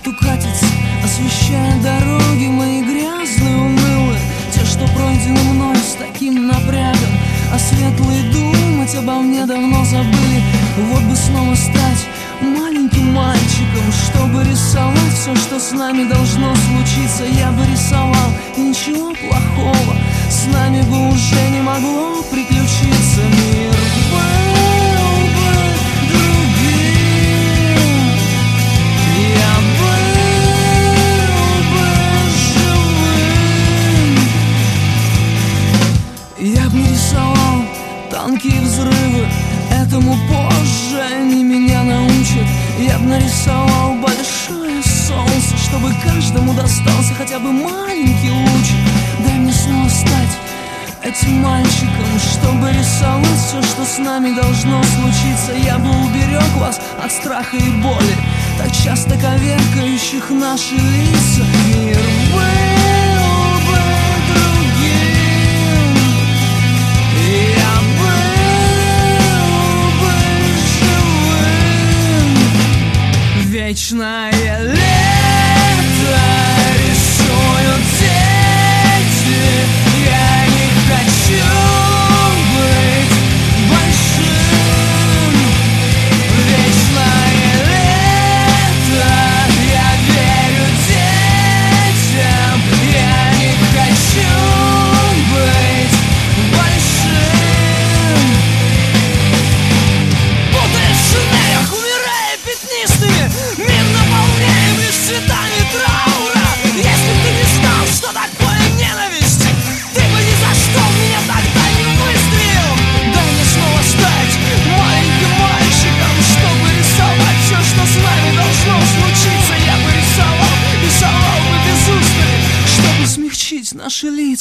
лету катится, освещая дороги мои грязные, унылые, те, что пройдены мной с таким напрягом. А светлые думать обо мне давно забыли. Вот бы снова стать маленьким мальчиком, чтобы рисовать все, что с нами должно случиться. Я бы рисовал, и ничего плохого с нами бы уже не могло приключиться. Мир был бы другим, я был бы живым. Я бы рисовал танки и взрывы, этому позже они меня научат. Я бы нарисовал большое солнце, чтобы каждому достался хотя бы маленький лучик. Дай мне снова стать этим мальчиком, чтобы рисовать все, что с нами должно случиться. Я бы уберег вас от страха и боли, так часто коверкающих наши лица. Мир был бы другим, я был бы живым. Вечное лето рисуют дети, я не хочу быть большим. Вечное лето, я верю детям, я не хочу быть большим. Путаясь в шинелях, умирая пятнистыми, мир наполняем лишь цветами траура. Если б ты не знал, что такое ненависть, ты бы ни за что в меня тогда не выстрелил. Дай мне снова стать маленьким мальчиком, чтобы рисовать все, что с нами должно случиться. Я бы рисовал, рисовал бы без устали, чтобы смягчить наши лица.